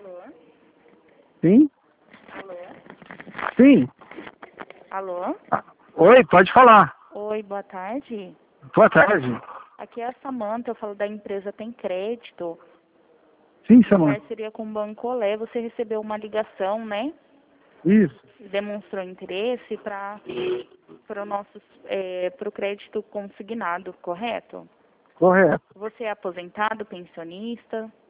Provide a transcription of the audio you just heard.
Alô? Sim? Alô? Sim. Alô? Oi, pode falar. Oi, boa tarde. Boa tarde. Aqui é a Samanta, eu falo da empresa Tem Crédito, Sim, em Samanta. parceria com o Banco Olé. Você recebeu uma ligação, né? Isso. Demonstrou interesse para o crédito consignado, correto? Correto. Você é aposentado, pensionista?